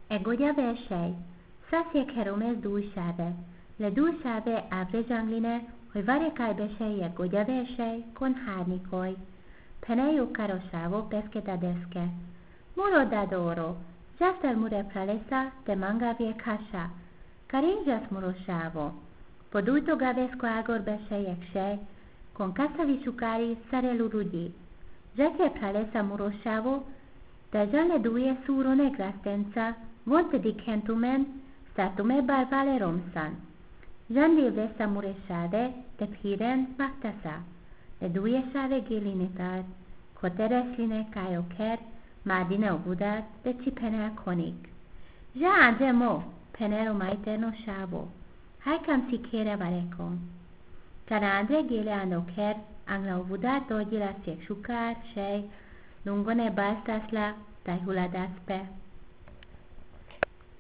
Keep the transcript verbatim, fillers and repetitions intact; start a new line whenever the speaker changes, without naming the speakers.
E godia versei, sasie keromes dulsave, le dulsave avrejangline, hogy varie caibesei e godia versei, con harnicoi, peneu carosavo pesqueta desque. Muro d'adoro, jastel mure pralesa de mangavie casha, carinjas murosavo, podulto gavesco agor beseiek sei, con casavi sucari sarelurudi, jetie pralesa murosavo, de già le due suro negrastenza, vonte di kentumen, statume barvale romsan. Jandi vesta muresade, de piren maktasa, le due save gilinitat, coteresline caiocher, madine obudat, de cipene conic. Ja andemo, penero maiterno shavo, haicam sicere varecom. Cara andre gile anocher, angla obudat dogila siek shukar, shei, lungone bastasla, tai huladaspe.